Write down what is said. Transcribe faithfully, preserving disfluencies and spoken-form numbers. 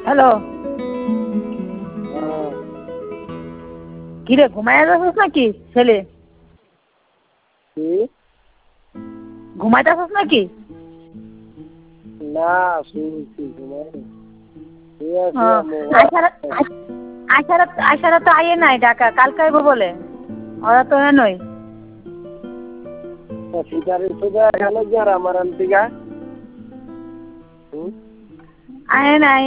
Hello, কিরে ঘুমায় যাচ্ছিস নাকি ছেলে? ঘুমাইতেছিস নাকি? না শুনছি ঘুমাই আইসারা তো আইয়ে নাই ঢাকা, কালকে আইব বলে। ওরা তো নই আমার আনতিগা আয় নাই।